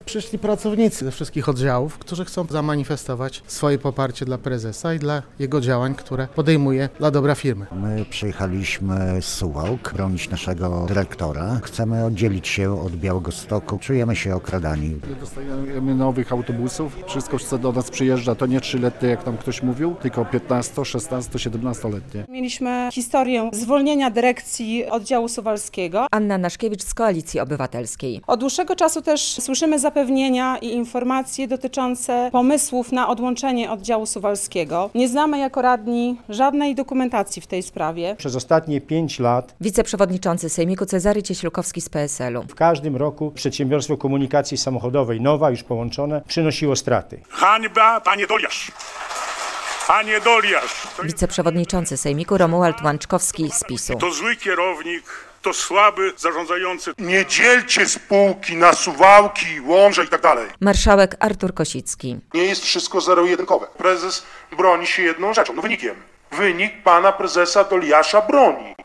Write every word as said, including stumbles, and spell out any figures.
Przyszli pracownicy ze wszystkich oddziałów, którzy chcą zamanifestować swoje poparcie dla prezesa i dla jego działań, które podejmuje dla dobra firmy. My przyjechaliśmy z Suwałk bronić naszego dyrektora. Chcemy oddzielić się od Białegostoku. Czujemy się okradani. Dostajemy nowych autobusów. Wszystko, co do nas przyjeżdża, to nie trzyletnie, jak tam ktoś mówił, tylko piętnasto, szesnasto, siedemnastoletnie. Mieliśmy historię zwolnienia dyrekcji oddziału suwalskiego. Anna Naszkiewicz z Koalicji Obywatelskiej. Od dłuższego czasu też słyszymy zapewnienia i informacje dotyczące pomysłów na odłączenie oddziału suwalskiego. Nie znamy jako radni żadnej dokumentacji w tej sprawie. Przez ostatnie pięć lat Wiceprzewodniczący Sejmiku Cezary Cieślukowski z P S L u. w każdym roku przedsiębiorstwo komunikacji samochodowej Nowa, już połączone, przynosiło straty. Hańba, panie Doliarz! Panie Doliarz! To, Wiceprzewodniczący Sejmiku Romuald Łączkowski z PiSu. to zły kierownik, to słaby zarządzający. Nie dzielcie spółki na Suwałki, Łomże i tak dalej. Marszałek Artur Kosicki. Nie jest wszystko zero-jedynkowe. Prezes broni się jedną rzeczą, no wynikiem. Wynik pana prezesa Doliasza broni.